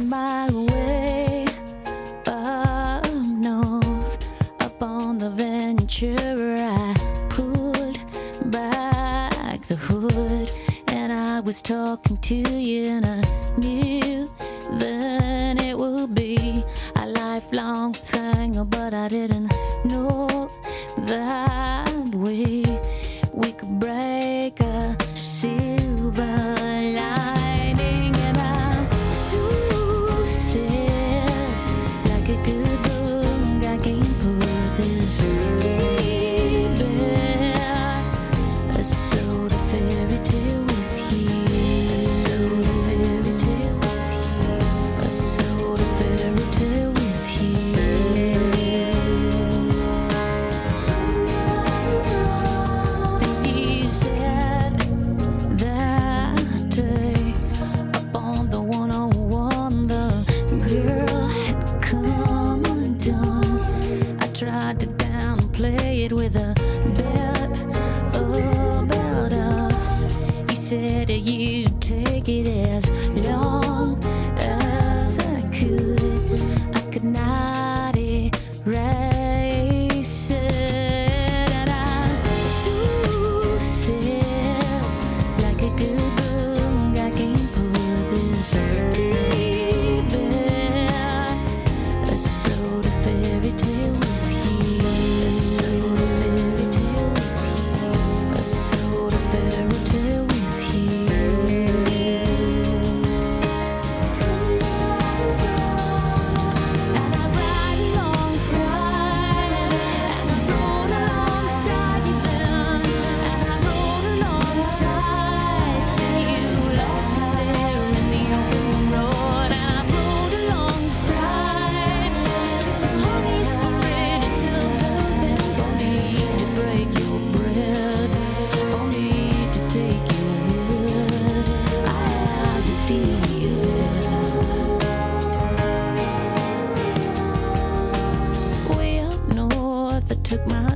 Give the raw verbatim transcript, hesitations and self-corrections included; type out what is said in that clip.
my way up north, up on the Ventura. I pulled back the hood and I was talking to you, and I knew then it would be a lifelong thing, but I didn't know that we we could break a silver lining. And I'm too sad, like a good book, I can't put this deep in. I sold a fairy tale with you. I sold a fairy tale with you. I sold a fairy tale with you. Things you said that day up on the one oh one, the girl had come undone. I tried to downplay it with a bet about us. He said you'd take it as long as I could. I could not erase it, and I'm too sad, like a good book, I can't put this deep in. I sold a fairy tale with you. I sold a fairy tale with you. I sold a fairy tale with you. And I ride alongside, and I rode alongside you then, and I rode alongside till you lost me there in the open road. And I rode alongside till the Holy Spirit until something for me to break your bread, for me to take your wood. I had to steal it. Way up north, I took my